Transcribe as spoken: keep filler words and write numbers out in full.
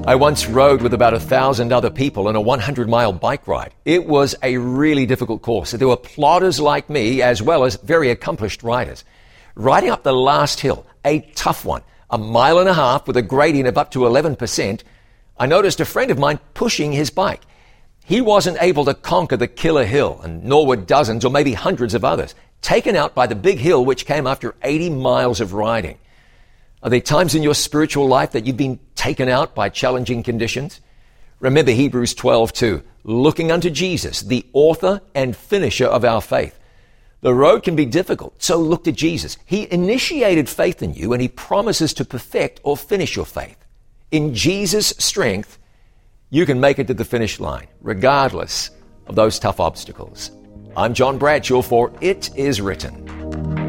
I once rode with about a thousand other people on a hundred mile bike ride. It was a really difficult course. There were plodders like me as well as very accomplished riders. Riding up the last hill, a tough one, a mile and a half with a gradient of up to eleven percent, I noticed a friend of mine pushing his bike. He wasn't able to conquer the killer hill, and nor were dozens or maybe hundreds of others, taken out by the big hill which came after eighty miles of riding. Are there times in your spiritual life that you've been taken out by challenging conditions? Remember Hebrews twelve two, looking unto Jesus, the author and finisher of our faith. The road can be difficult, so look to Jesus. He initiated faith in you, and he promises to perfect or finish your faith. In Jesus' strength, you can make it to the finish line, regardless of those tough obstacles. I'm John Bradshaw for It Is Written.